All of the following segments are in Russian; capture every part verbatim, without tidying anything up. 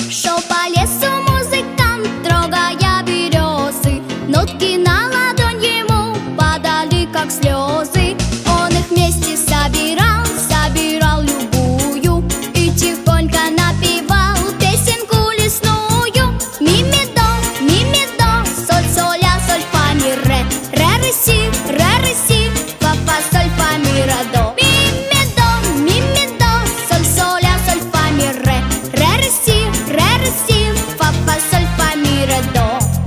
Шел по лесу музыкант, трогая березы. Нотки на ладонь ему падали, как слезы. Он их вместе собирал, собирал любую и тихонько напевал песенку лесную. Ми, ми, до, ми, ми, до, соль, соль, ля, соль, фа, ми, ре. Ре, ре, си, ре, ре, си, фа, фа, соль, фа, ми, ре, до. Ми, ми, до, ми, ми, до, соль, соль, ля, соль, фа, ми, ре. Ре, ре, си, ре, ре, си, фа, фа, соль, фа, ми, ре, до.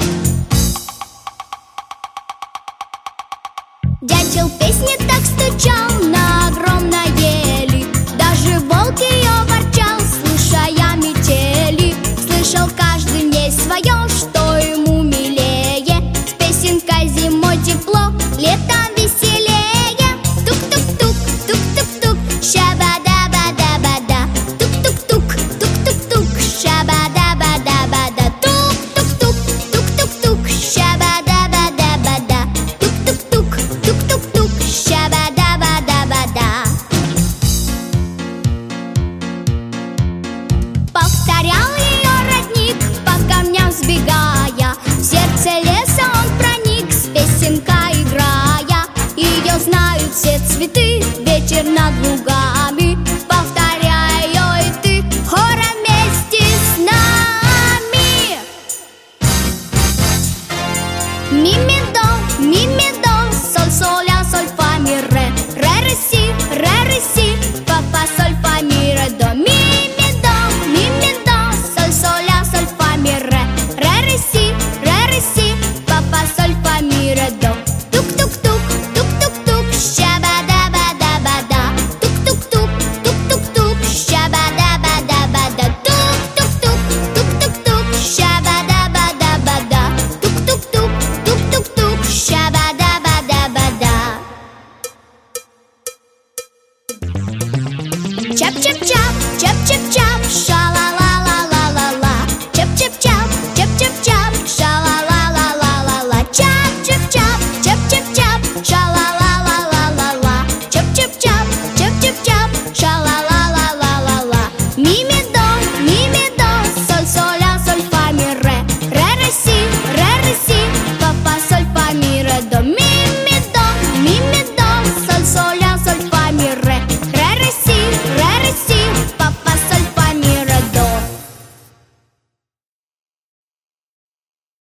Дятел песни так стучал на огромной ели, даже волк ее ворчал, слушая метели. Слышал каждый в ней свое, что ему милее. С песенкой зимой тепло, летом веселее. Тук-тук-тук, тук-тук-тук, щаба-да-ба-да-ба-да. Тук-тук-тук, тук-тук-тук, щаба-да-ба-да-ба-да. Тук-тук-тук, тук-тук-тук, щаба-да-ба-да-ба-да. Тук-тук-тук, тук-тук-тук, щаба-да-ба-да-ба-да. Повторял ее родник, по камням сбегая. В сердце леса он проник, с песенкой играя. Ее знают все цветы, ветер над лугами. Повторяй ее и ты хором вместе с нами. Ми, ми, до, ми, ми, до, соль, соль, ля, соль, фа, ми, ре. Ре, ре, си, ре, ре, си, фа, фа, соль, фа, ми, ре, до. Ми, ми, до, ми, ми, до, соль, соль, ля, соль, фа, ми, ре. Ре, ре, си, ре, ре, си, фа, фа, соль, фа, ми, ре, до. Тук-тук-тук, тук-тук-тук, щаба-да-ба-да-ба-да. Тук-тук-тук, тук-тук-тук, щаба-да-ба-да-ба-да. Тук-тук-тук, тук-тук-тук, щаба-да-ба-да-ба-да. Тук-тук-тук, тук-тук-тук, щаба-да-ба-да-ба-да. Чап-чап-чап, чап-чап-чап, ша.